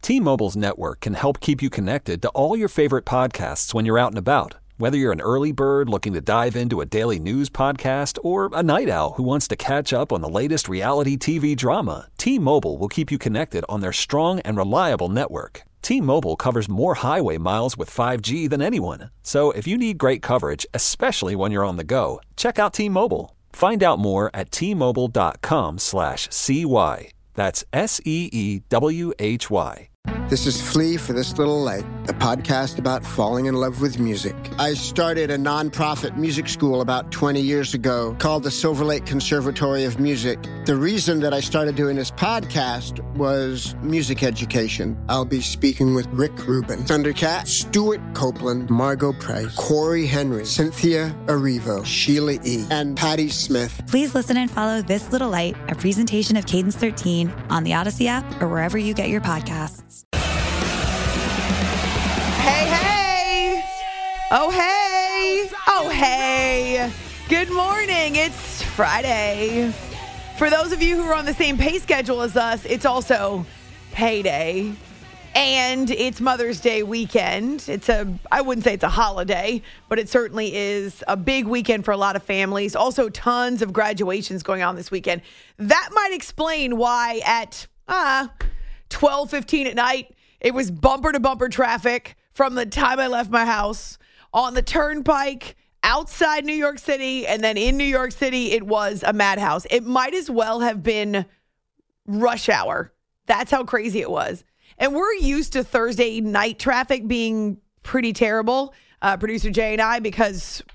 T-Mobile's network can help keep you connected to all your favorite podcasts when you're out and about. Whether you're an early bird looking to dive into a daily news podcast or a night owl who wants to catch up on the latest reality TV drama, T-Mobile will keep you connected on their strong and reliable network. T-Mobile covers more highway miles with 5G than anyone. So if you need great coverage, especially when you're on the go, check out T-Mobile. Find out more at T-Mobile.com/CY. That's SEEWHY. This is Flea for This Little Light, a podcast about falling in love with music. I started a nonprofit music school about 20 years ago called the Silver Lake Conservatory of Music. The reason that I started doing this podcast was music education. I'll be speaking with Rick Rubin, Thundercat, Stuart Copeland, Margot Price, Corey Henry, Cynthia Erivo, Sheila E., and Patti Smith. Please listen and follow This Little Light, a presentation of Cadence 13 on the Odyssey app or wherever you get your podcasts. Hey, hey. Oh, hey. Oh, hey. Good morning. It's Friday. For those of you who are on the same pay schedule as us, it's also payday. And it's Mother's Day weekend. I wouldn't say it's a holiday, but it certainly is a big weekend for a lot of families. Also, tons of graduations going on this weekend. That might explain why at 12:15 at night, it was bumper-to-bumper traffic from the time I left my house on the turnpike outside New York City, and then in New York City, it was a madhouse. It might as well have been rush hour. That's how crazy it was. And we're used to Thursday night traffic being pretty terrible, producer Jay and I, because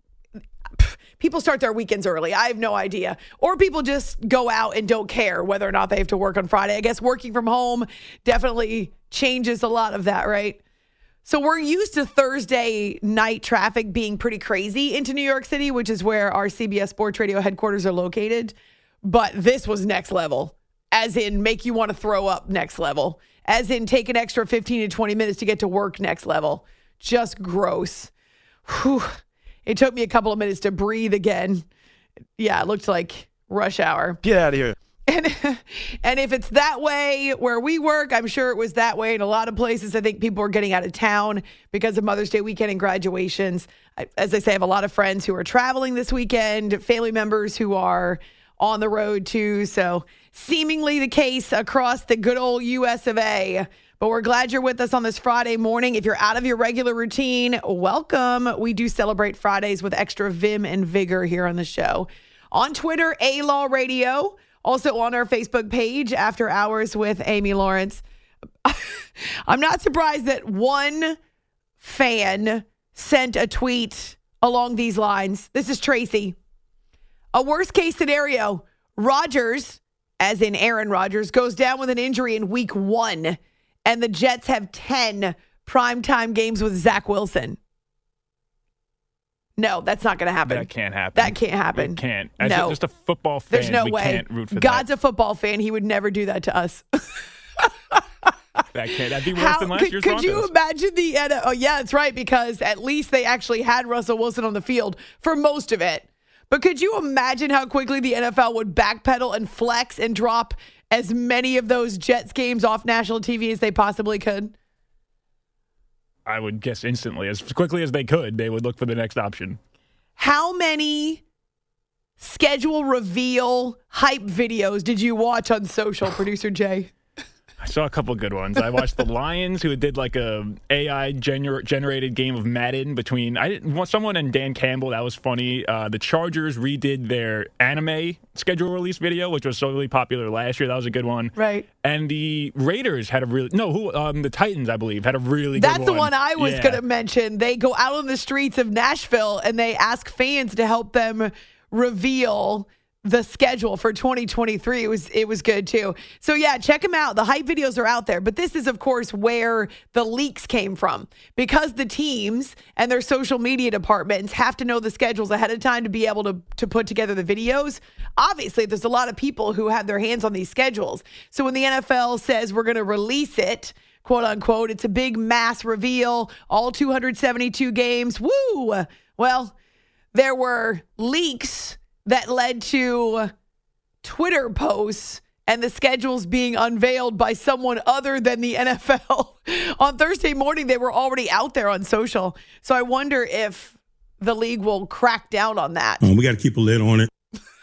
people start their weekends early. I have no idea. Or people just go out and don't care whether or not they have to work on Friday. I guess working from home definitely changes a lot of that, right? So we're used to Thursday night traffic being pretty crazy into New York City, which is where our CBS Sports Radio headquarters are located. But this was next level, as in make you want to throw up next level, as in take an extra 15 to 20 minutes to get to work next level. Just gross. Whew. It took me a couple of minutes to breathe again. Yeah, it looked like rush hour. Get out of here. And if it's that way where we work, I'm sure it was that way in a lot of places. I think people are getting out of town because of Mother's Day weekend and graduations. As I say, I have a lot of friends who are traveling this weekend, family members who are on the road too. So seemingly the case across the good old US of A. But we're glad you're with us on this Friday morning. If you're out of your regular routine, welcome. We do celebrate Fridays with extra vim and vigor here on the show. On Twitter, A-Law Radio. Also on our Facebook page, After Hours with Amy Lawrence. I'm not surprised that one fan sent a tweet along these lines. This is Tracy. A worst case scenario, Rodgers, as in Aaron Rodgers, goes down with an injury in week 1, and the Jets have 10 primetime games with Zach Wilson. No, that's not going to happen. That can't happen. That can't happen. It can't. As no. just a football fan, there's no we way. Can't root for God's that. a football fan. He would never do that to us. That'd be worse than last year's Could you Broncos. imagine the oh yeah, that's right, because at least they actually had Russell Wilson on the field for most of it. But could you imagine how quickly the NFL would backpedal and flex and drop as many of those Jets games off national TV as they possibly could? I would guess instantly, as quickly as they could, they would look for the next option. How many schedule reveal hype videos did you watch on social, producer Jay? I saw a couple good ones. I watched the Lions, who did like a AI generated game of Madden between someone and Dan Campbell. That was funny. The Chargers redid their anime schedule release video, which was so really popular last year. That was a good one. Right. And the Raiders had the Titans, I believe, had a really good one. That's the one I was going to mention. They go out on the streets of Nashville and they ask fans to help them reveal the schedule for 2023. It was good too. So yeah, check them out. The hype videos are out there, but this is of course where the leaks came from, because the teams and their social media departments have to know the schedules ahead of time to be able to put together the videos. Obviously, there's a lot of people who have their hands on these schedules. So when the NFL says we're going to release it, quote unquote, it's a big mass reveal, all 272 games. Woo! Well, there were leaks that led to Twitter posts and the schedules being unveiled by someone other than the NFL. On Thursday morning, they were already out there on social. So I wonder if the league will crack down on that. We got to keep a lid on it.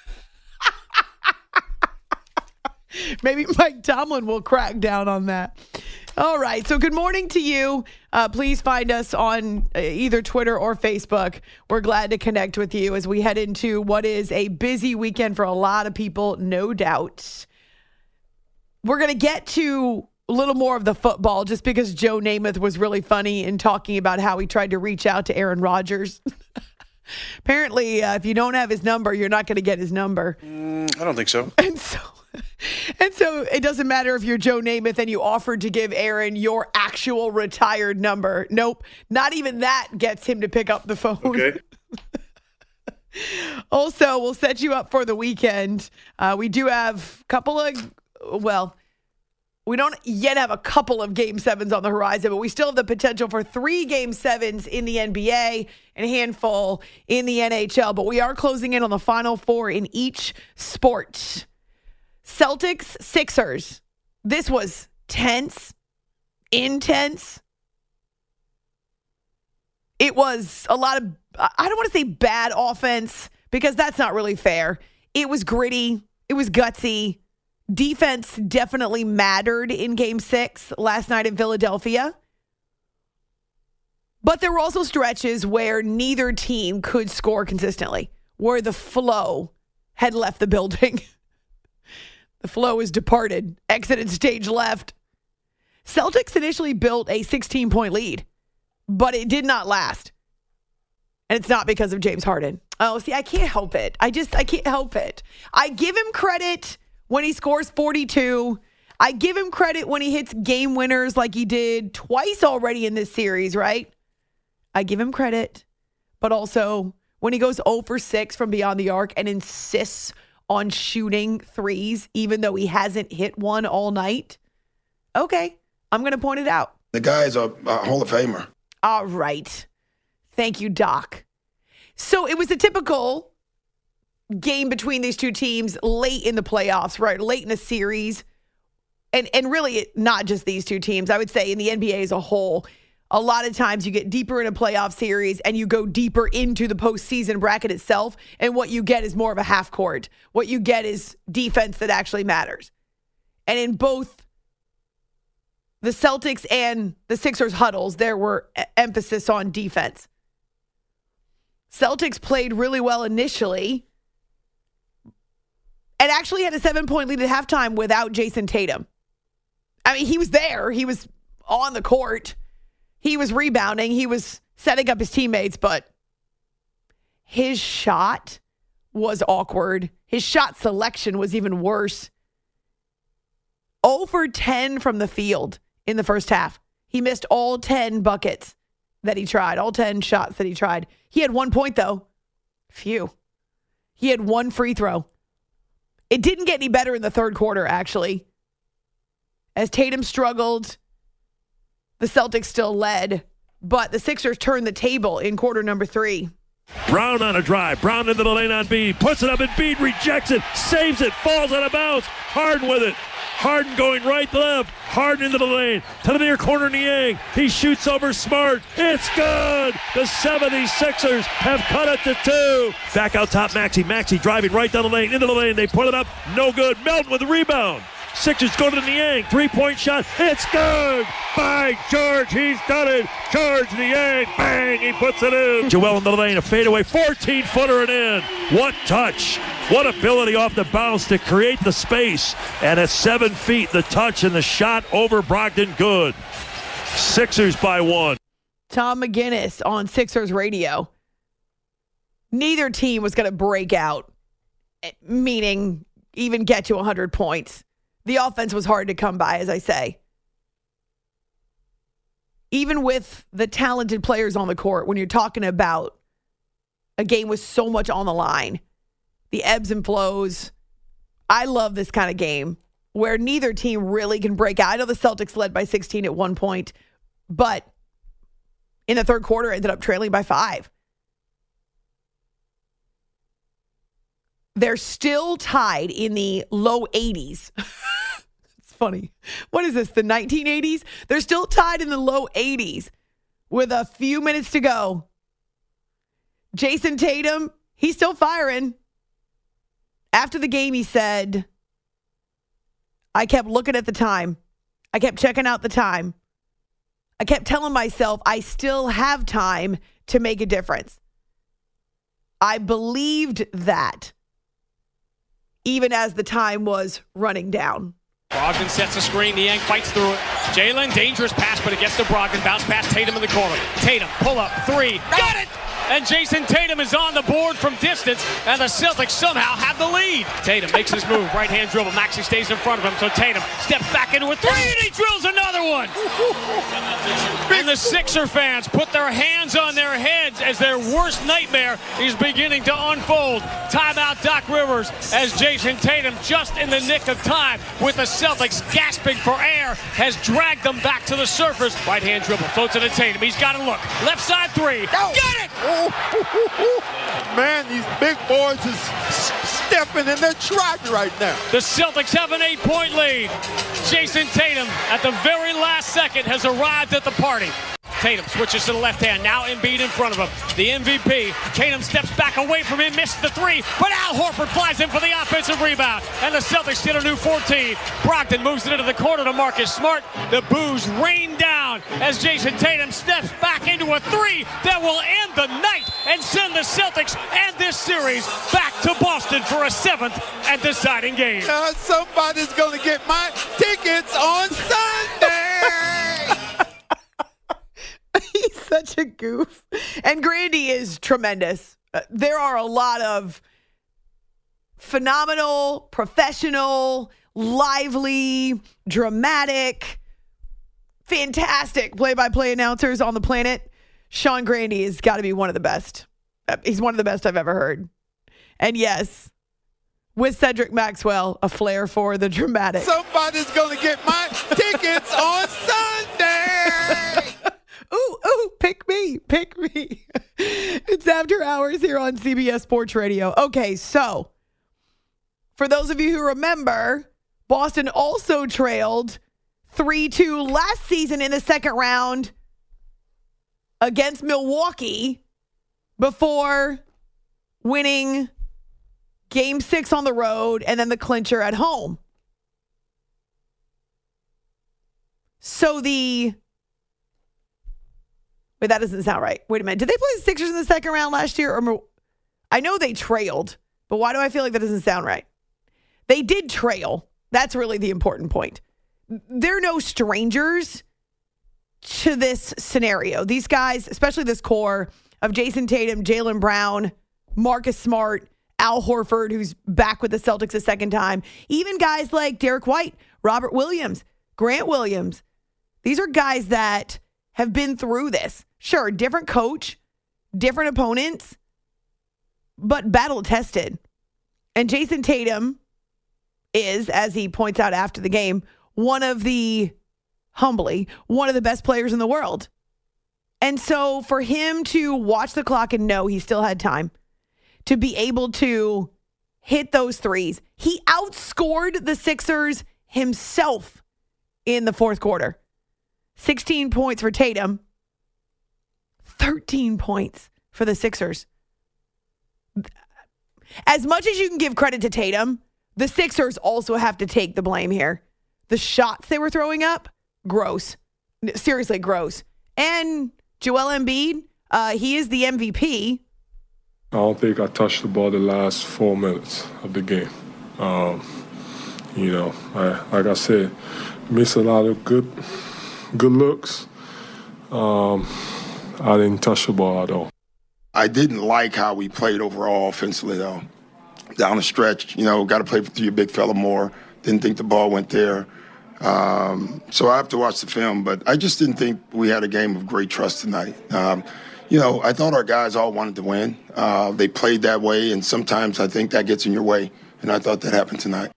Maybe Mike Tomlin will crack down on that. All right. So good morning to you. Please find us on either Twitter or Facebook. We're glad to connect with you as we head into what is a busy weekend for a lot of people, no doubt. We're going to get to a little more of the football just because Joe Namath was really funny in talking about how he tried to reach out to Aaron Rodgers. Apparently, if you don't have his number, you're not going to get his number. I don't think so. And so it doesn't matter if you're Joe Namath and you offered to give Aaron your actual retired number. Nope. Not even that gets him to pick up the phone. Okay. Also, we'll set you up for the weekend. We do have a couple of, we don't yet have a couple of Game 7s on the horizon, but we still have the potential for 3 Game 7s in the NBA and a handful in the NHL. But we are closing in on the Final Four in each sport. Celtics, Sixers. This was tense, intense. It was a lot of, I don't want to say bad offense because that's not really fair. It was gritty. It was gutsy. Defense definitely mattered in Game 6 last night in Philadelphia. But there were also stretches where neither team could score consistently, where the flow had left the building. The flow has departed, exited stage left. Celtics initially built a 16-point lead, but it did not last. And it's not because of James Harden. Oh, see, I can't help it. I can't help it. I give him credit when he scores 42. I give him credit when he hits game winners like he did twice already in this series, right? I give him credit. But also when he goes 0 for 6 from beyond the arc and insists on shooting threes, even though he hasn't hit one all night. Okay, I'm going to point it out. The guy's a Hall of Famer. All right. Thank you, Doc. So it was a typical game between these two teams late in the playoffs, right? Late in a series. And really not just these two teams. I would say in the NBA as a whole, a lot of times you get deeper in a playoff series and you go deeper into the postseason bracket itself, and what you get is more of a half court. What you get is defense that actually matters. And in both the Celtics and the Sixers huddles, there were emphasis on defense. Celtics played really well initially and actually had a 7-point lead at halftime without Jason Tatum. I mean, he was there. He was on the court. He was rebounding. He was setting up his teammates, but his shot was awkward. His shot selection was even worse. 0 for 10 from the field in the first half. He missed all 10 buckets that he tried, all 10 shots that he tried. He had 1 point, though. Phew. He had 1 free throw. It didn't get any better in the third quarter, actually. As Tatum struggled, the Celtics still led, but the Sixers turned the table in quarter number 3. Brown on a drive. Brown into the lane on Bede. Puts it up and Bede rejects it. Saves it. Falls out of bounds. Harden with it. Harden going right to left. Harden into the lane. To the near corner, Niang. He shoots over Smart. It's good. The 76ers have cut it to 2. Back out top, Maxey. Maxey driving right down the lane. Into the lane. They put it up. No good. Melton with the rebound. Sixers go to the Niang. 3-point shot. It's good. By George, he's done it. George Niang. Bang. He puts it in. Joel in the lane. A fadeaway. 14-footer and in. What touch. What ability off the bounce to create the space. And at 7 feet, the touch and the shot over Brogdon. Good. Sixers by 1. Tom McGinnis on Sixers radio. Neither team was going to break out, meaning even get to 100 points. The offense was hard to come by, as I say. Even with the talented players on the court, when you're talking about a game with so much on the line, the ebbs and flows, I love this kind of game where neither team really can break out. I know the Celtics led by 16 at one point, but in the third quarter ended up trailing by 5. They're still tied in the low 80s. It's funny. What is this, the 1980s? They're still tied in the low 80s with a few minutes to go. Jason Tatum, he's still firing. After the game, he said, I kept looking at the time. I kept checking out the time. I kept telling myself I still have time to make a difference. I believed that even as the time was running down. Brogdon sets a screen. Niang fights through it. Jalen, dangerous pass, but it gets to Brogdon. Bounce past Tatum in the corner. Tatum, pull up, three. Got it! And Jason Tatum is on the board from distance, and the Celtics somehow have the lead. Tatum makes his move. Right-hand dribble. Maxey stays in front of him, so Tatum steps back into a three, and he drills another one. And the Sixer fans put their hands on their heads as their worst nightmare is beginning to unfold. Timeout Doc Rivers as Jason Tatum, just in the nick of time, with the Celtics gasping for air, has dragged them back to the surface. Right-hand dribble. Floats it to Tatum. He's got to look. Left side three. Got it! Man, these big boys is stepping in their track right now. The Celtics have an 8-point lead. Jason Tatum, at the very last second, has arrived at the party. Tatum switches to the left hand. Now Embiid in front of him. The MVP. Tatum steps back away from him. Misses the three. But Al Horford flies in for the offensive rebound. And the Celtics get a new 14. Brogdon moves it into the corner to Marcus Smart. The boos rain down as Jason Tatum steps back into a three that will end the night and send the Celtics and this series back to Boston for a 7th and deciding game. Somebody's going to get my tickets on Sunday. He's such a goof. And Grandy is tremendous. There are a lot of phenomenal, professional, lively, dramatic, fantastic play-by-play announcers on the planet. Sean Grandy has got to be one of the best. He's one of the best I've ever heard. And yes, with Cedric Maxwell, a flair for the dramatic. Somebody's going to get my tickets on Sunday. Ooh, pick me. It's After Hours here on CBS Sports Radio. Okay, so for those of you who remember, Boston also trailed 3-2 last season in the second round against Milwaukee before winning Game 6 on the road and then the clincher at home. So Wait, that doesn't sound right. Wait a minute. Did they play the Sixers in the second round last year? I know they trailed, but why do I feel like that doesn't sound right? They did trail. That's really the important point. They're no strangers to this scenario. These guys, especially this core of Jason Tatum, Jaylen Brown, Marcus Smart, Al Horford, who's back with the Celtics a second time, even guys like Derek White, Robert Williams, Grant Williams. These are guys that have been through this. Sure, different coach, different opponents, but battle tested. And Jason Tatum is, as he points out after the game, one of the best players in the world. And so for him to watch the clock and know he still had time to be able to hit those threes, he outscored the Sixers himself in the fourth quarter. 16 points for Tatum, 13 points for the Sixers. As much as you can give credit to Tatum, the Sixers also have to take the blame here. The shots they were throwing up, gross. Seriously, gross. And Joel Embiid, he is the MVP. I don't think I touched the ball the last 4 minutes of the game. Like I said, missed a lot of good looks. I didn't touch the ball at all. I didn't like how we played overall offensively, though. Down the stretch, got to play through your big fella more. Didn't think the ball went there. So I have to watch the film, but I just didn't think we had a game of great trust tonight. I thought our guys all wanted to win. They played that way, and sometimes I think that gets in your way, and I thought that happened tonight.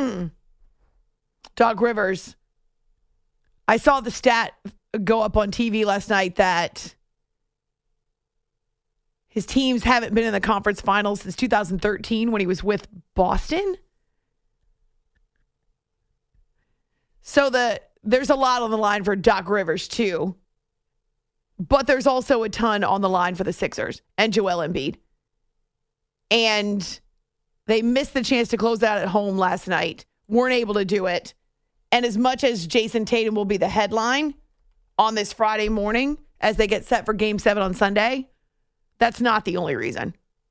Doc Rivers. I saw the stat go up on TV last night that His teams haven't been in the conference finals since 2013 when he was with Boston. So there's a lot on the line for Doc Rivers, too. But there's also a ton on the line for the Sixers and Joel Embiid. And they missed the chance to close out at home last night. Weren't able to do it. And as much as Jason Tatum will be the headline on this Friday morning as they get set for Game 7 on Sunday, that's not the only reason.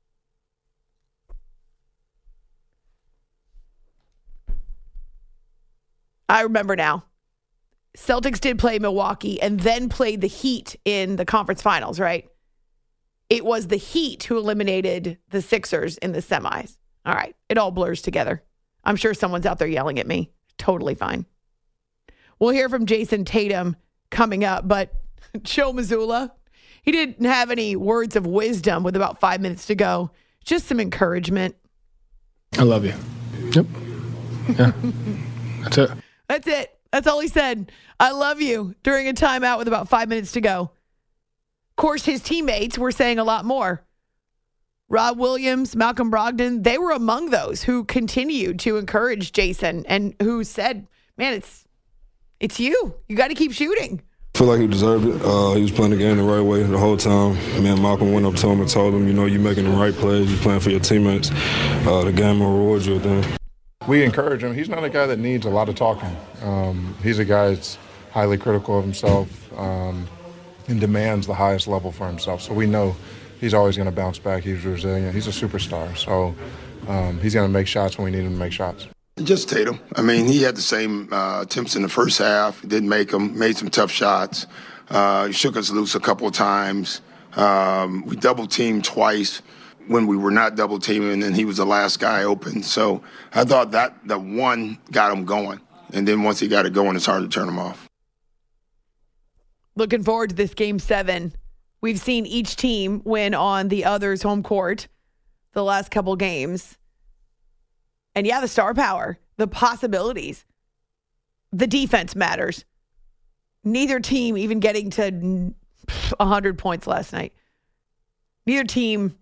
I remember now. Celtics did play Milwaukee and then played the Heat in the conference finals, right? It was the Heat who eliminated the Sixers in the semis. All right. It all blurs together. I'm sure someone's out there yelling at me. Totally fine. We'll hear from Jason Tatum coming up, but Joe Mazzulla, he didn't have any words of wisdom with about 5 minutes to go. Just some encouragement. I love you. Yep. Yeah. That's it. That's it. That's all he said. I love you during a timeout with about 5 minutes to go. Of course, his teammates were saying a lot more. Rob Williams, Malcolm Brogdon, they were among those who continued to encourage Jason and who said, man, it's you. You got to keep shooting. I feel like he deserved it. He was playing the game the right way the whole time. Me and Malcolm went up to him and told him, you're making the right plays. You're playing for your teammates. The game will reward you at the end. We encourage him. He's not a guy that needs a lot of talking. He's a guy that's highly critical of himself and demands the highest level for himself. So we know he's always going to bounce back. He's resilient. He's a superstar. So he's going to make shots when we need him to make shots. Just Tatum. I mean, he had the same attempts in the first half. Didn't make them. Made some tough shots. He shook us loose a couple of times. We double-teamed twice when we were not double-teaming, and he was the last guy open. So I thought that the one got him going. And then once he got it going, it's hard to turn him off. Looking forward to this Game 7. We've seen each team win on the other's home court the last couple games. And yeah, the star power, the possibilities, the defense matters. Neither team even getting to 100 points last night. Neither team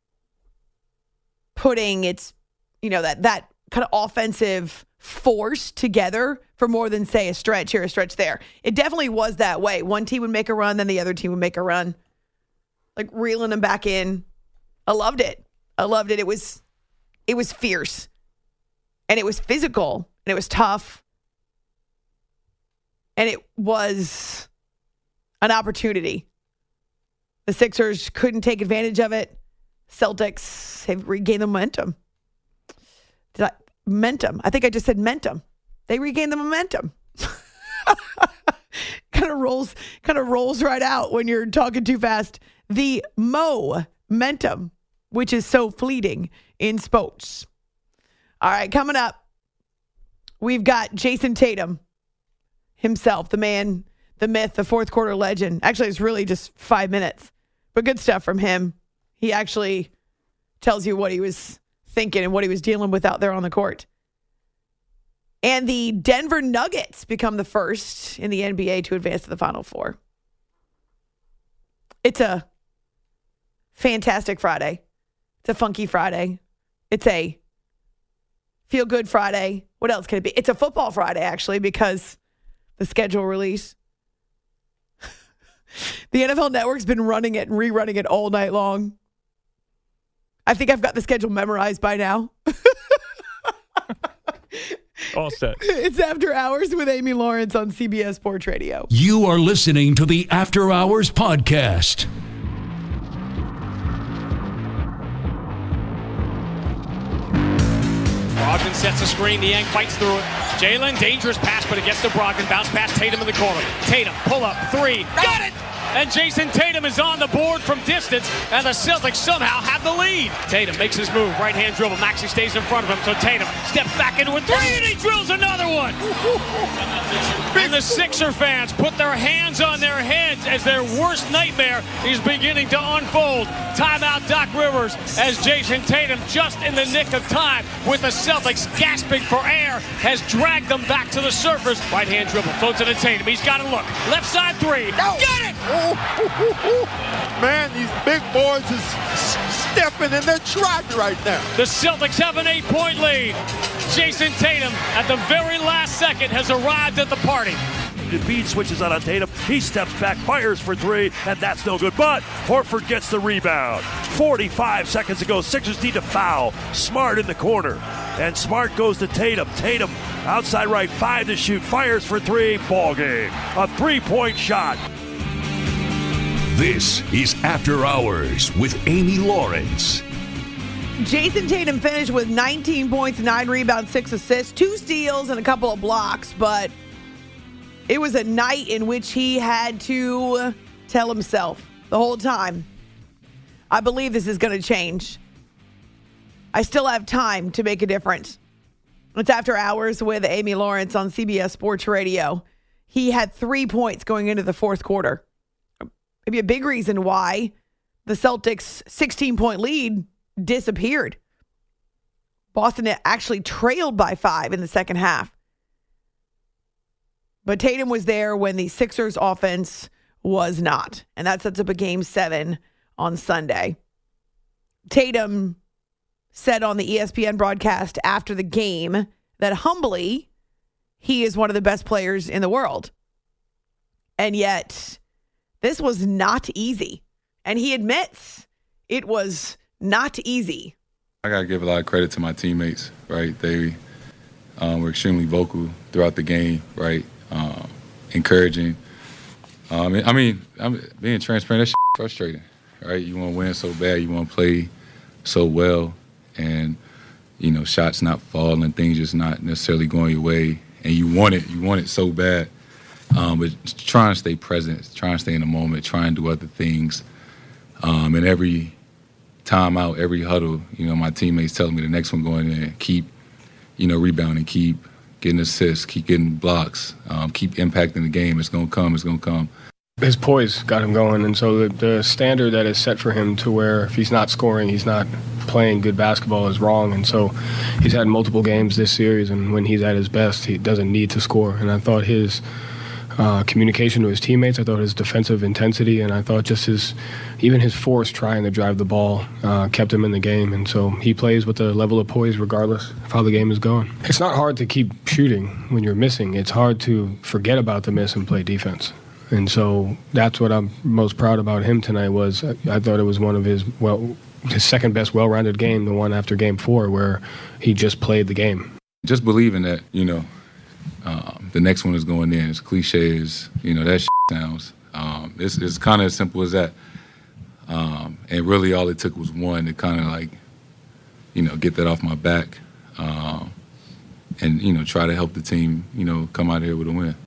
putting its, that kind of offensive force together for more than, say, a stretch here, a stretch there. It definitely was that way. One team would make a run, then the other team would make a run. Like reeling them back in. I loved it. It was fierce. And it was physical, and it was tough, and it was an opportunity. The Sixers couldn't take advantage of it. Celtics have regained the momentum. Momentum. I think I just said mentum. They regained the momentum. Kind of rolls right out when you're talking too fast. The momentum, which is so fleeting in sports. All right, coming up, we've got Jason Tatum himself, the man, the myth, the fourth quarter legend. Actually, it's really just 5 minutes, but good stuff from him. He actually tells you what he was thinking and what he was dealing with out there on the court. And the Denver Nuggets become the first in the NBA to advance to the Final Four. It's a fantastic Friday. It's a funky Friday. It's a Feel Good Friday. What else can it be? It's a football Friday, actually, because the schedule release. The NFL Network's been running it and rerunning it all night long. I think I've got the schedule memorized by now. All set. It's After Hours with Amy Lawrence on CBS Sports Radio. You are listening to the After Hours podcast. Brogdon sets a screen. Niang fights through it. Jalen, dangerous pass, but it gets to Brogdon. Bounce pass, Tatum in the corner. Tatum, pull up, three. Got it! And Jason Tatum is on the board from distance, and the Celtics somehow have the lead. Tatum makes his move. Right-hand dribble. Maxey stays in front of him, so Tatum steps back into a three, and he drills another one. And the Sixer fans put their hands on their heads as their worst nightmare is beginning to unfold. Timeout Doc Rivers as Jason Tatum, just in the nick of time, with the Celtics gasping for air, has dragged dragged them back to the surface. Right-hand dribble, floats it to Tatum. He's got to look. Left side three. No. Got it! Man, these big boys is stepping in their tracks right now. The Celtics have an 8-point lead. Jason Tatum, at the very last second, has arrived at the party. Embiid switches out on Tatum. He steps back, fires for three, and that's no good. But Horford gets the rebound. 45 seconds to go. Sixers need to foul. Smart in the corner. And Smart goes to Tatum. Tatum outside right, 5 to shoot. Fires for three. Ball game. A 3-point shot. This is After Hours with Amy Lawrence. Jason Tatum finished with 19 points, 9 rebounds, 6 assists, 2 steals, and a couple of blocks. But it was a night in which he had to tell himself the whole time, I believe this is going to change. I still have time to make a difference. It's After Hours with Amy Lawrence on CBS Sports Radio. He had 3 points going into the fourth quarter. Maybe a big reason why the Celtics' 16-point lead disappeared. Boston actually trailed by 5 in the second half. But Tatum was there when the Sixers offense was not. And that sets up a Game 7 on Sunday. Tatum said on the ESPN broadcast after the game that humbly, he is one of the best players in the world. And yet, this was not easy. And he admits it was not easy. I got to give a lot of credit to my teammates, right? They were extremely vocal throughout the game, right? Encouraging. I mean, I'm being transparent, that's frustrating, right? You want to win so bad, you want to play so well, and, you know, shots not falling, things just not necessarily going your way, and you want it so bad. But trying to stay present, trying to stay in the moment, trying to do other things. And every time out, every huddle, you know, my teammates telling me the next one going in, keep, you know, rebounding, keep getting assists, keep getting blocks, keep impacting the game. It's going to come, it's going to come. His poise got him going, and so the standard that is set for him to where if he's not scoring, he's not playing good basketball is wrong. And so he's had multiple games this series, and when he's at his best, he doesn't need to score. And I thought his communication to his teammates, I thought his defensive intensity, and I thought just his force trying to drive the ball kept him in the game. And so he plays with a level of poise regardless of how the game is going. It's not hard to keep shooting when you're missing. It's hard to forget about the miss and play defense. And so that's what I'm most proud about him tonight was I thought it was one of his second best well-rounded game, the one after Game 4 where he just played the game. Just believing that, you know, the next one is going in. As cliche as, you know, that sounds. It's kind of as simple as that. And really all it took was one to kind of like, you know, get that off my back and, you know, try to help the team, you know, come out here with a win.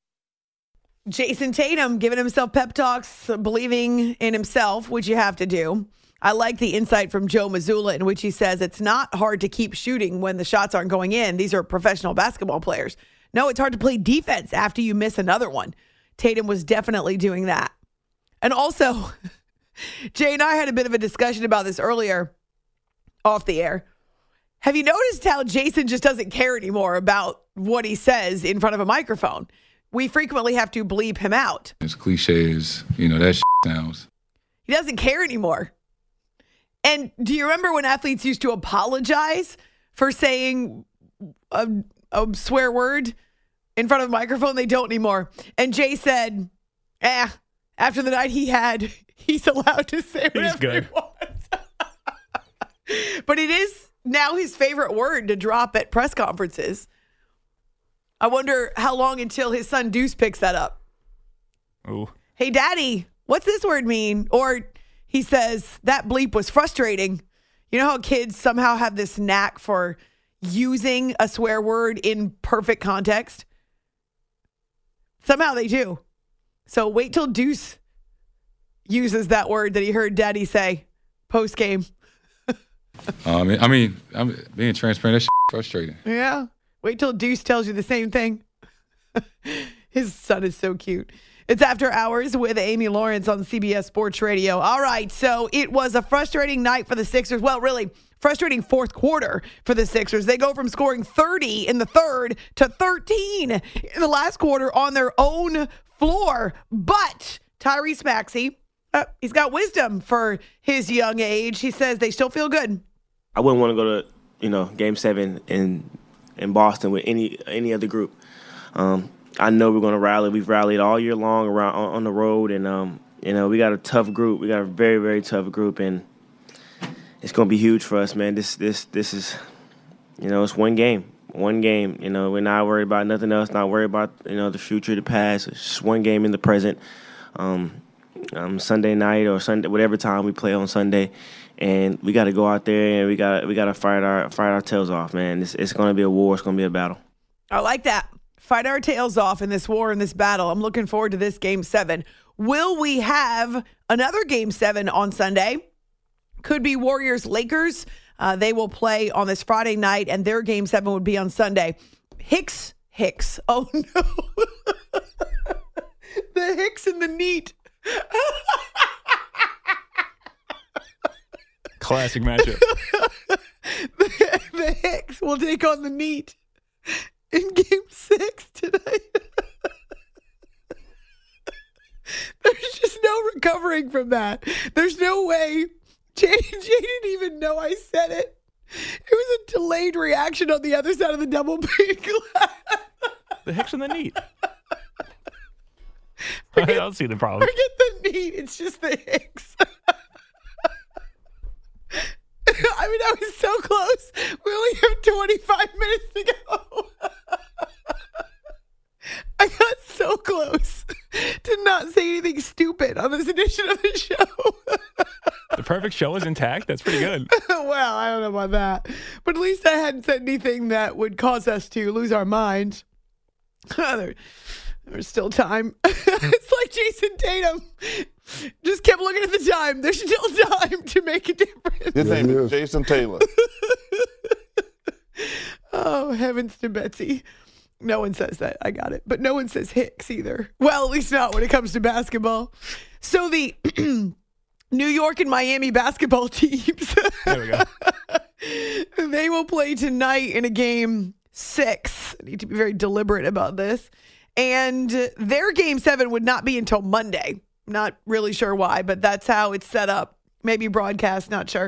Jason Tatum giving himself pep talks, believing in himself, which you have to do. I like the insight from Joe Mazzulla in which he says it's not hard to keep shooting when the shots aren't going in. These are professional basketball players. No, it's hard to play defense after you miss another one. Tatum was definitely doing that. And also, Jay and I had a bit of a discussion about this earlier off the air. Have you noticed how Jason just doesn't care anymore about what he says in front of a microphone? We frequently have to bleep him out. As cliche as, you know, that sounds. He doesn't care anymore. And do you remember when athletes used to apologize for saying a swear word in front of a microphone? They don't anymore. And Jay said, after the night he had, he's allowed to say whatever he wants. But it is now his favorite word to drop at press conferences. I wonder how long until his son Deuce picks that up. Oh. Hey, Daddy, what's this word mean? Or he says, that bleep was frustrating. You know how kids somehow have this knack for using a swear word in perfect context? Somehow they do. So wait till Deuce uses that word that he heard Daddy say post-game. I mean, I'm being transparent. That's frustrating. Yeah. Wait till Deuce tells you the same thing. His son is so cute. It's After Hours with Amy Lawrence on CBS Sports Radio. All right, so it was a frustrating night for the Sixers. Well, really, frustrating fourth quarter for the Sixers. They go from scoring 30 in the third to 13 in the last quarter on their own floor. But Tyrese Maxey, he's got wisdom for his young age. He says they still feel good. I wouldn't want to go to, Game 7 in Boston with any other group. I know we're going to rally. We've rallied all year long around on the road, and we got a tough group. We got a very, very tough group, and it's going to be huge for us, man. This is, it's one game. One game. We're not worried about nothing else. Not worried about the future, the past. It's just one game in the present. Sunday night or Sunday, whatever time we play on Sunday, and we got to go out there and we got to fight our tails off, man. It's going to be a war. It's going to be a battle. I like that. Fight our tails off in this war, in this battle. I'm looking forward to this Game 7. Will we have another Game 7 on Sunday? Could be Warriors-Lakers. They will play on this Friday night, and their Game 7 would be on Sunday. Hicks. Oh, no. The Hicks and the Neat. Classic matchup. The Hicks will take on the Neat in Game 6 tonight. There's just no recovering from that. There's no way. Jay didn't even know I said it. It was a delayed reaction on the other side of the double pane glass. The Hicks and the Neat. I don't see the problem. Forget the Neat. It's just the Hicks. I was so close. We only have 25 minutes to go. I got so close to not say anything stupid on this edition of the show. The perfect show is intact. That's pretty good. Well, I don't know about that. But at least I hadn't said anything that would cause us to lose our minds. There's still time. It's like Jason Tatum. Just kept looking at the time. There's still time to make a difference. His name is Jason Taylor. Oh, heavens to Betsy. No one says that. I got it. But no one says Hicks either. Well, at least not when it comes to basketball. So the New York and Miami basketball teams. There we go. They will play tonight in a Game 6. I need to be very deliberate about this. And their Game 7 would not be until Monday. Not really sure why, but that's how it's set up. Maybe broadcast, not sure.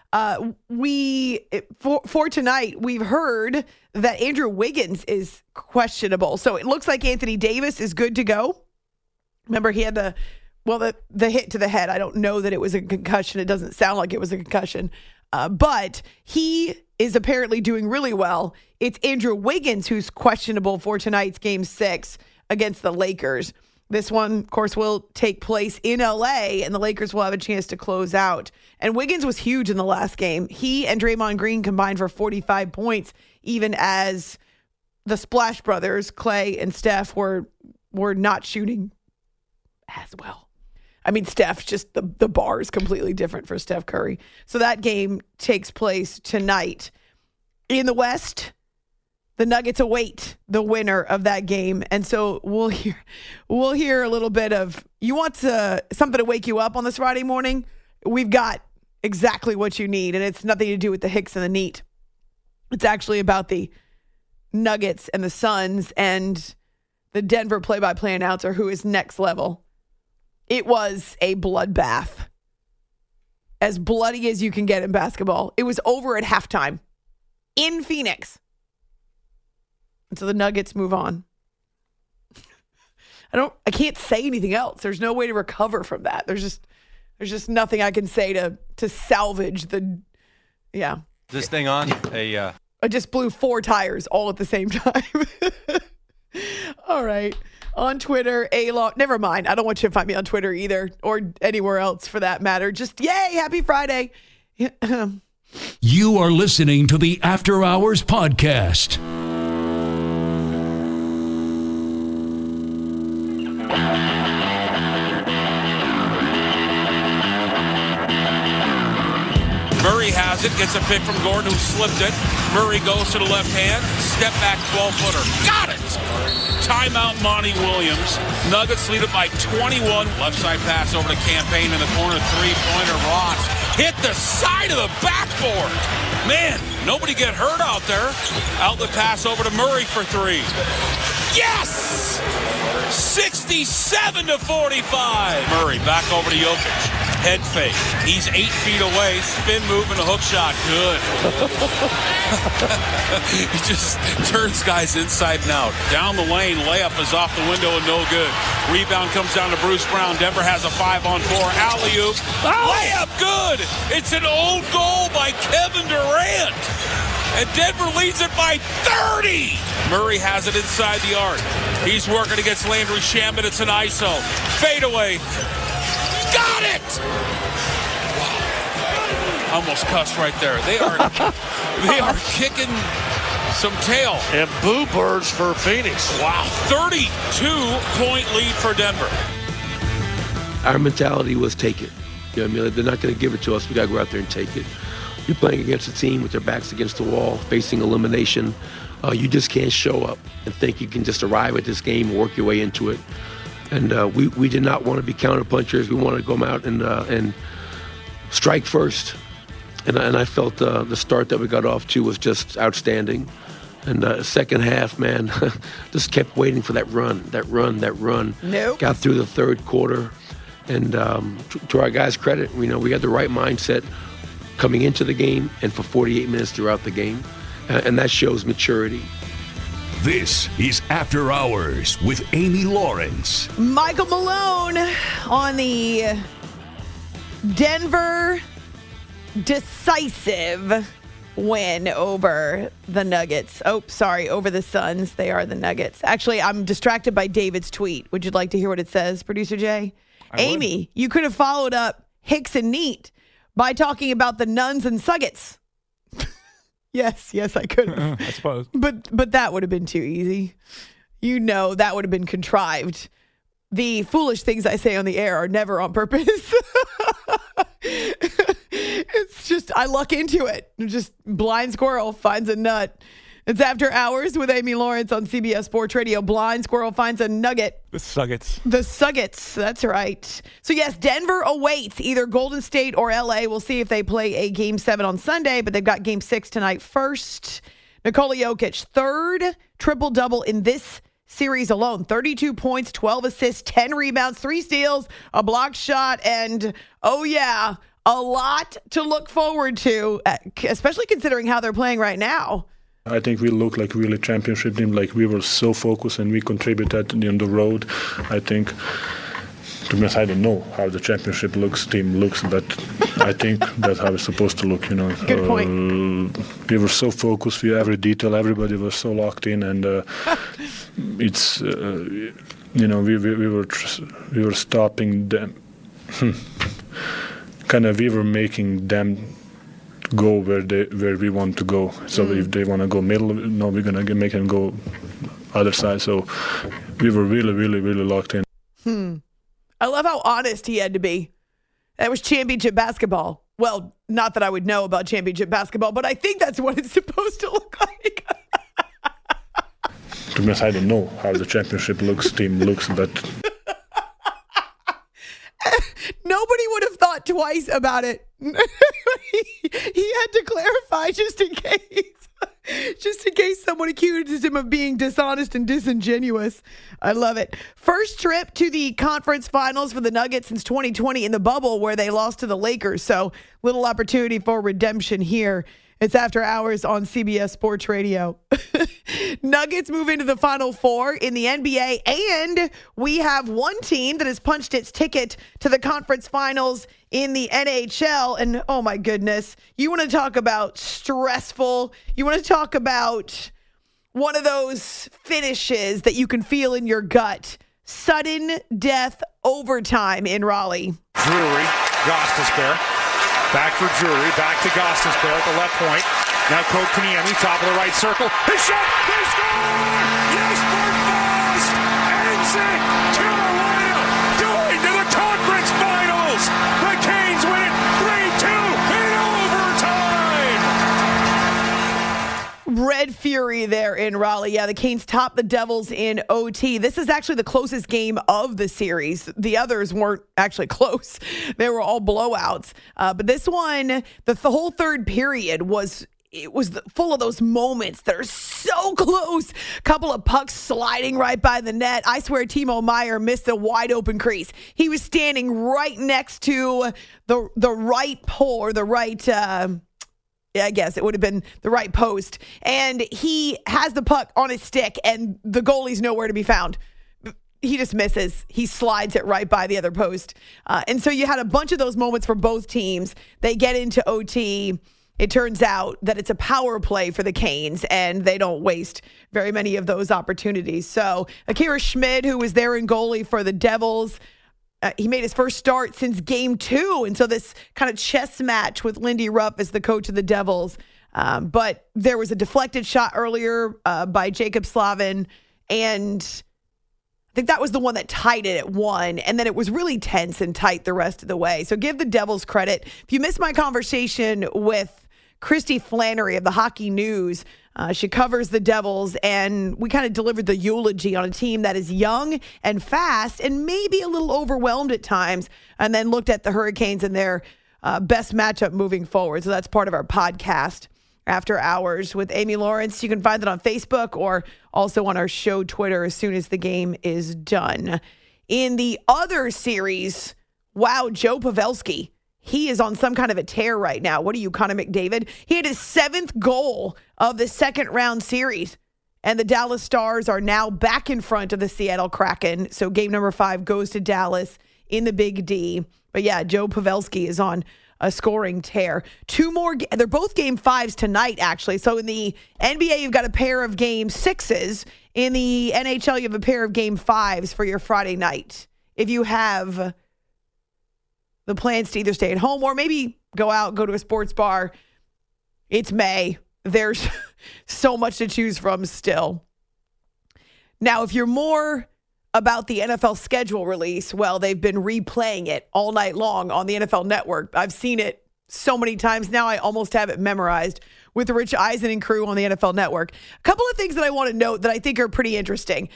For tonight, we've heard that Andrew Wiggins is questionable. So it looks like Anthony Davis is good to go. Remember, he had the hit to the head. I don't know that it was a concussion. It doesn't sound like it was a concussion. But he is apparently doing really well. It's Andrew Wiggins who's questionable for tonight's Game 6 against the Lakers. This one, of course, will take place in LA, and the Lakers will have a chance to close out. And Wiggins was huge in the last game. He and Draymond Green combined for 45 points, even as the Splash Brothers, Clay and Steph, were not shooting as well. I mean, Steph, just the bar is completely different for Steph Curry. So that game takes place tonight. In the West, the Nuggets await the winner of that game. And so we'll hear a little bit of, you want something to wake you up on this Friday morning? We've got exactly what you need. And it's nothing to do with the Hicks and the Neat. It's actually about the Nuggets and the Suns and the Denver play-by-play announcer who is next level. It was a bloodbath. As bloody as you can get in basketball. It was over at halftime in Phoenix. And so the Nuggets move on. I can't say anything else. There's no way to recover from that. There's just nothing I can say to salvage the, yeah. This thing on? I just blew 4 tires all at the same time. All right. On Twitter, never mind. I don't want you to find me on Twitter either, or anywhere else for that matter. Just, yay, happy Friday. You are listening to the After Hours Podcast. Murray has it, gets a pick from Gordon who slipped it. Murray goes to the left hand, step back 12-footer. Got it! Timeout Monty Williams. Nuggets lead it by 21. Left side pass over to Campaign in the corner, three-pointer Ross. hit the side of the backboard. Man, nobody get hurt out there. Outlet pass over to Murray for three. Yes! 67-45. Murray back over to Jokic. Head fake. He's 8 feet away. Spin move and a hook shot. Good. He just turns guys inside and out. Down the lane. Layup is off the window and no good. Rebound comes down to Bruce Brown. Denver has a 5-on-4 alley-oop. Layup good. It's an old goal by Kevin Durant. And Denver leads it by 30. Murray has it inside the arc. He's working against Landry Shamet. It's an ISO. Fadeaway. Got it! Wow. Almost cussed right there. They are kicking some tail. And boo birds for Phoenix. Wow. 32-point lead for Denver. Our mentality was take it. You know what I mean? They're not going to give it to us. We got to go out there and take it. You're playing against a team with their backs against the wall, facing elimination. You just can't show up and think you can just arrive at this game and work your way into it. And we did not want to be counterpunchers. We wanted to go out and strike first. And I felt the start that we got off to was just outstanding. And second half, man, just kept waiting for that run. Nope. Got through the third quarter. And to our guys' credit, we had the right mindset coming into the game and for 48 minutes throughout the game. And that shows maturity. This is After Hours with Amy Lawrence. Michael Malone on the Denver decisive win over the Nuggets. Over the Suns. They are the Nuggets. Actually, I'm distracted by David's tweet. Would you like to hear what it says, Producer Jay? Amy, you could have followed up Hicks and Neat by talking about the Nuns and Suggets. Yes, I could have. I suppose. But that would have been too easy. That would have been contrived. The foolish things I say on the air are never on purpose. It's just, I luck into it. Just blind squirrel finds a nut. It's After Hours with Amy Lawrence on CBS Sports Radio. Blind squirrel finds a nugget. The Suggets. The Suggets. That's right. So, yes, Denver awaits either Golden State or L.A. We'll see if they play a Game 7 on Sunday, but they've got Game 6 tonight first. Nikola Jokic, third triple-double in this series alone. 32 points, 12 assists, 10 rebounds, 3 steals, a blocked shot, and, a lot to look forward to, especially considering how they're playing right now. I think we look like really championship team, like we were so focused and we contributed on the road. I think, to be honest, I don't know how the championship team looks, but I think that's how it's supposed to look, Good point. We were so focused with every detail, everybody was so locked in, and it's, we were stopping them. We were making them go where we want to go. So if they want to go middle, no, we're going to make them go other side. So we were really, really, really locked in. I love how honest he had to be. That was championship basketball. Well, not that I would know about championship basketball, but I think that's what it's supposed to look like. To be honest, I don't know how the championship team looks, but... Nobody would have thought twice about it. He had to clarify just in case someone accuses him of being dishonest and disingenuous. I love it. First trip to the conference finals for the Nuggets since 2020 in the bubble where they lost to the Lakers. So little opportunity for redemption here. It's After Hours on CBS Sports Radio. Nuggets move into the Final Four in the NBA, and we have one team that has punched its ticket to the conference finals in the NHL. And oh my goodness, you want to talk about stressful. You want to talk about one of those finishes that you can feel in your gut. Sudden death overtime in Raleigh. Drury, Gostisbehere. Back for Drury, back to Gostisbehere at the left point. Now Kotkaniemi, top of the right circle. His shot, they score! Jesper Fast ends it! Carolina going to the conference finals! The Canes win it 3-2 in overtime! Red Fury there in Raleigh. Yeah, the Canes topped the Devils in OT. This is actually the closest game of the series. The others weren't actually close. They were all blowouts. But this one, the whole third period was full of those moments that are so close. Couple of pucks sliding right by the net. I swear Timo Meier missed a wide open crease. He was standing right next to the right pole, or the right, I guess it would have been the right post. And he has the puck on his stick, and the goalie's nowhere to be found. He just misses. He slides it right by the other post. And so you had a bunch of those moments for both teams. They get into OT. It turns out that it's a power play for the Canes, and they don't waste very many of those opportunities. So Akira Schmid, who was there in goalie for the Devils, he made his first start since game 2. And so this kind of chess match with Lindy Ruff as the coach of the Devils. But there was a deflected shot earlier by Jacob Slavin, and I think that was the one that tied it at 1. And then it was really tense and tight the rest of the way. So give the Devils credit. If you missed my conversation with Christy Flannery of the Hockey News, she covers the Devils, and we kind of delivered the eulogy on a team that is young and fast and maybe a little overwhelmed at times, and then looked at the Hurricanes and their best matchup moving forward. So that's part of our podcast, After Hours with Amy Lawrence. You can find it on Facebook or also on our show Twitter as soon as the game is done. In the other series, wow, Joe Pavelski. He is on some kind of a tear right now. What are you, Connor McDavid? He had his 7th goal of the second round series. And the Dallas Stars are now back in front of the Seattle Kraken. So game number 5 goes to Dallas in the Big D. But yeah, Joe Pavelski is on a scoring tear. 2 more. They're both game 5s tonight, actually. So in the NBA, you've got a pair of game 6s. In the NHL, you have a pair of game 5s for your Friday night. If you have the plans to either stay at home or maybe go out, go to a sports bar. It's May. There's so much to choose from still. Now, if you're more about the NFL schedule release, well, they've been replaying it all night long on the NFL Network. I've seen it so many times now, I almost have it memorized with Rich Eisen and crew on the NFL Network. A couple of things that I want to note that I think are pretty interesting.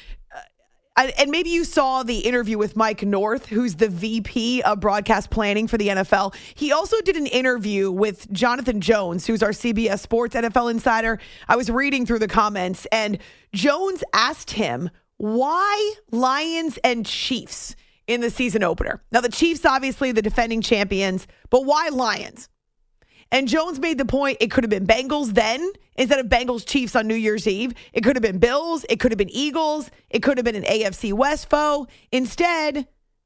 And maybe you saw the interview with Mike North, who's the VP of broadcast planning for the NFL. He also did an interview with Jonathan Jones, who's our CBS Sports NFL insider. I was reading through the comments, and Jones asked him, why Lions and Chiefs in the season opener? Now, the Chiefs, obviously the defending champions, but why Lions? And Jones made the point it could have been Bengals then instead of Bengals Chiefs on New Year's Eve. It could have been Bills. It could have been Eagles. It could have been an AFC West foe. Instead,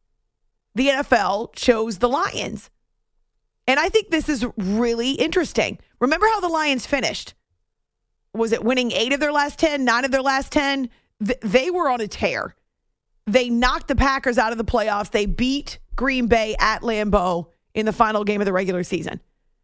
the NFL chose the Lions. And I think this is really interesting. Remember how the Lions finished? Was it winning 8 of their last 10, 9 of their last 10? They were on a tear. They knocked the Packers out of the playoffs. They beat Green Bay at Lambeau in the final game of the regular season.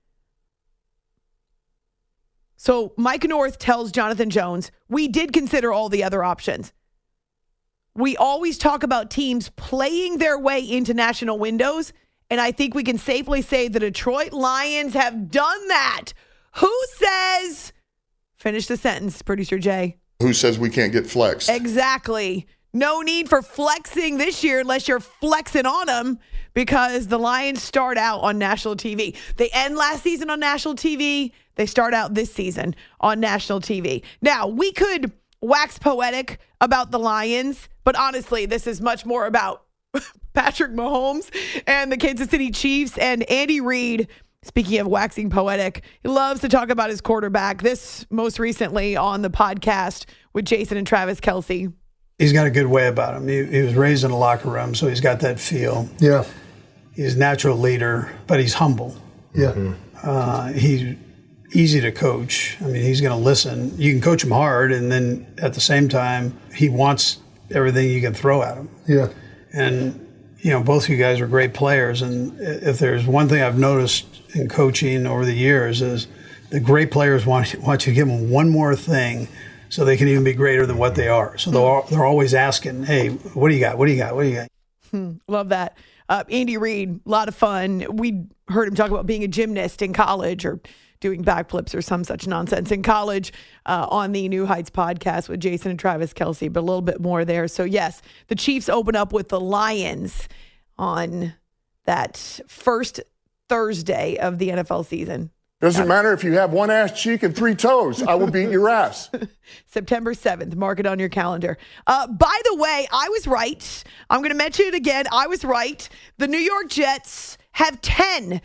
So Mike North tells Jonathan Jones, we did consider all the other options. We always talk about teams playing their way into national windows, and I think we can safely say the Detroit Lions have done that. Who says, finish the sentence, producer Jay. Who says we can't get flexed? Exactly. No need for flexing this year unless you're flexing on them, because the Lions start out on national TV. They end last season on national TV. They start out this season on national TV. Now, we could wax poetic about the Lions, but honestly, this is much more about Patrick Mahomes and the Kansas City Chiefs. And Andy Reid, speaking of waxing poetic, he loves to talk about his quarterback. This most recently on the podcast with Jason and Travis Kelce. He's got a good way about him. He was raised in a locker room, so he's got that feel. Yeah. He's a natural leader, but he's humble. Yeah. He's easy to coach. I mean, he's going to listen. You can coach him hard, and then at the same time, he wants everything you can throw at him. Yeah. And, you know, both of you guys are great players, and if there's one thing I've noticed in coaching over the years is the great players want you to give them one more thing so they can even be greater than what they are. So they're always asking, hey, what do you got? What do you got? What do you got? Love that. Andy Reid, a lot of fun. We heard him talk about being a gymnast in college or doing backflips or some such nonsense in college on the New Heights podcast with Jason and Travis Kelce, but a little bit more there. So, yes, the Chiefs open up with the Lions on that first Thursday of the NFL season. Doesn't matter if you have one ass cheek and 3 toes. I will beat your ass. September 7th. Mark it on your calendar. By the way, I was right. I'm going to mention it again. I was right. The New York Jets have 10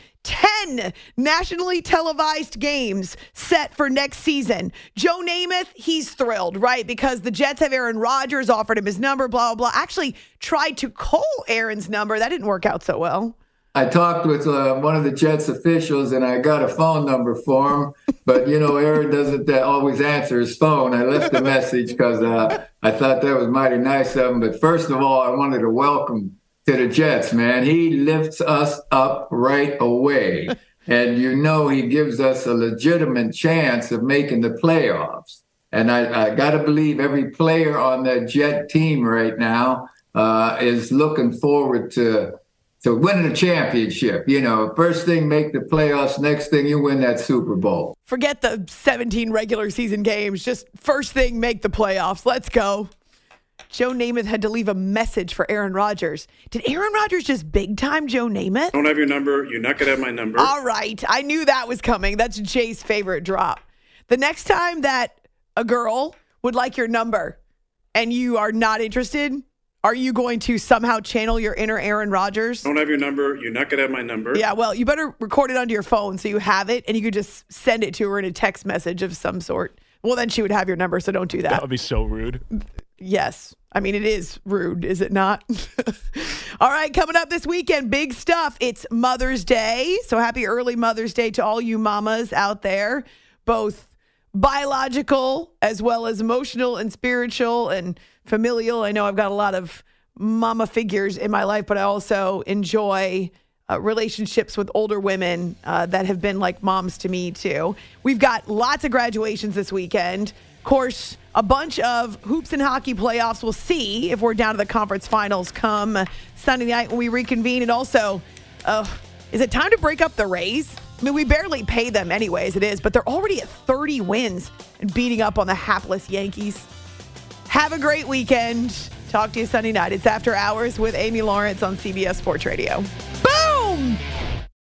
nationally televised games set for next season. Joe Namath, he's thrilled, right? Because the Jets have Aaron Rodgers, offered him his number, blah, blah, blah. Actually tried to call Aaron's number. That didn't work out so well. I talked with one of the Jets officials, and I got a phone number for him. But, Aaron doesn't always answer his phone. I left a message because I thought that was mighty nice of him. But first of all, I wanted to welcome to the Jets, man. He lifts us up right away. And he gives us a legitimate chance of making the playoffs. And I got to believe every player on that Jet team right now is looking forward to winning a championship. First thing, make the playoffs. Next thing, you win that Super Bowl. Forget the 17 regular season games. Just first thing, make the playoffs. Let's go. Joe Namath had to leave a message for Aaron Rodgers. Did Aaron Rodgers just big time Joe Namath? I don't have your number. You're not going to have my number. All right. I knew that was coming. That's Jay's favorite drop. The next time that a girl would like your number and you are not interested, are you going to somehow channel your inner Aaron Rodgers? I don't have your number. You're not going to have my number. Yeah, well, you better record it onto your phone so you have it, and you could just send it to her in a text message of some sort. Well, then she would have your number, so don't do that. That would be so rude. Yes. I mean, it is rude, is it not? All right, coming up this weekend, big stuff. It's Mother's Day, so happy early Mother's Day to all you mamas out there, both biological as well as emotional and spiritual and familial. I know I've got a lot of mama figures in my life, but I also enjoy relationships with older women that have been like moms to me too. We've got lots of graduations this weekend. Of course, a bunch of hoops and hockey playoffs. We'll see if we're down to the conference finals come Sunday night when we reconvene. And also, is it time to break up the Rays? I mean, we barely pay them anyway as it is, but they're already at 30 wins and beating up on the hapless Yankees. Have a great weekend. Talk to you Sunday night. It's After Hours with Amy Lawrence on CBS Sports Radio.